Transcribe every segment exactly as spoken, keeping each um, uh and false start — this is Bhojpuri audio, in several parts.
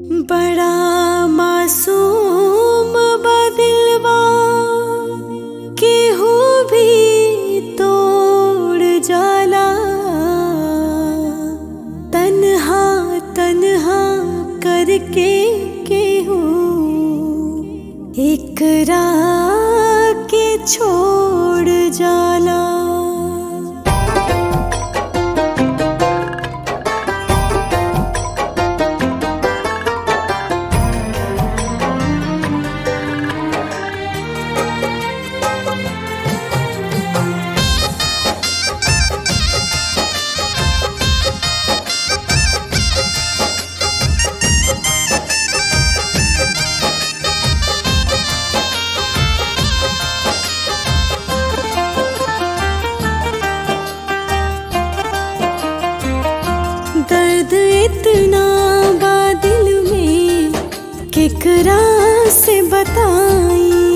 बड़ा मासूम बा दिलवा केहू भी तोड़ जाला। तन्हा तन्हा करके केहू एकरा के छोड़ जाला। दर्द इतना बा दिल में केकरा से बताई।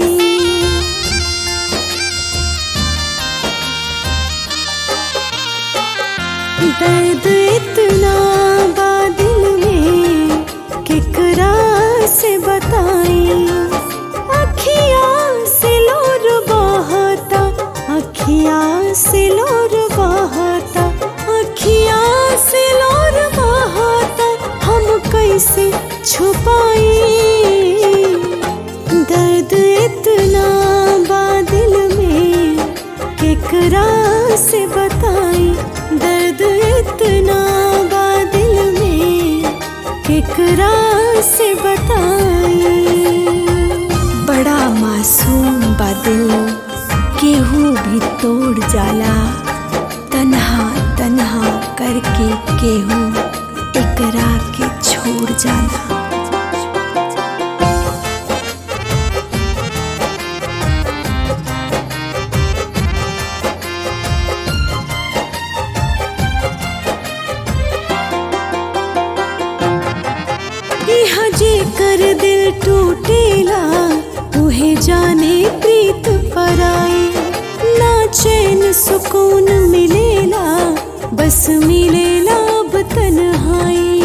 दर्द इतना बा दिल में केकरा से बताई। अखियाँ से लोर बहता, अखियाँ से लोर बहता, अखियाँ से लोर बहता, हम कैसे छुपाई। दर्द इतना बा दिल में केकरा से बताई। दर्द इतना बा दिल में केकरा से बताई। बड़ा मासूम बा दिल केहू भी तोड़ जाला। तन्हा तन्हा करके केहू एकरा के छोड़ जाला। इहा जेकर दिल टूटेला उहे जाने प्रीत पराई। ना चैन सुकून मिलेला बस मिलेला अब तन्हाई।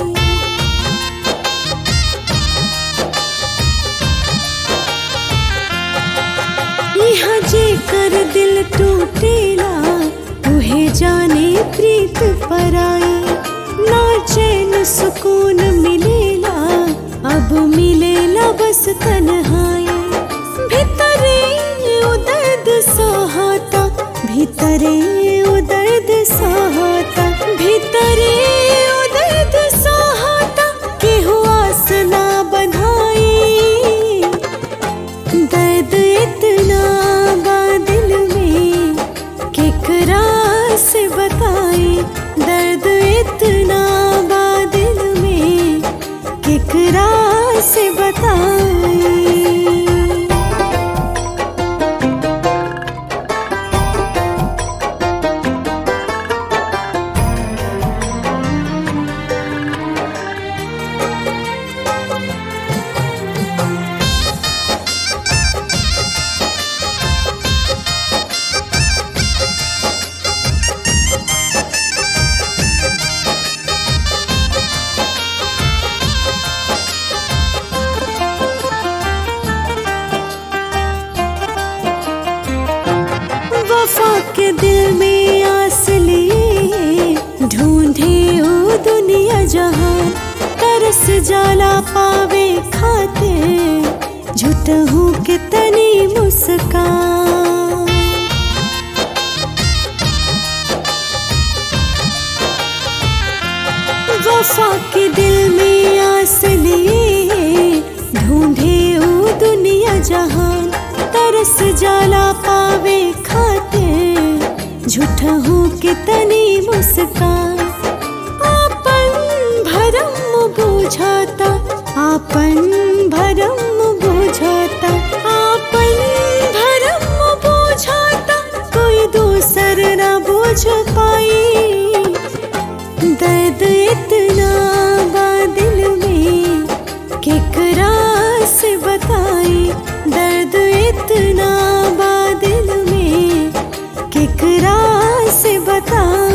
इहा जेकर दिल टूटेला उहे जाने प्रीत पराई। ना चैन सुकून मिलेला अब मिलेला बस तन्हाई। भीतरे ओ दर्द सहता, भीतरे ओ दर्द सहता, भीतरे ओ दर्द सहता, केहू आस ना बंधाई। दर्द इतना बा दिल में केकरा से बताई। दर्द इतना बा दिल में केकरा से बताई। वफा के दिल में आस लिए ढूंढे ओ दुनिया जहान। तरस जाला पावे खाते झूठहू के तनी मुस्कान। वफा के दिल में आस लिए ढूंढे ओ दुनिया जहान। तरस जाला पावे खाते झूठहू के तनी मुस्कान। आपन भरम बुझाता, आपन भरम बुझाता, आपन भरम बुझाता, कोई दूसर ना बुझ पाई। दर्द इतना बा दिल में केकरा से बताई। दर्द इतना बा दिल में केकरा से बताई।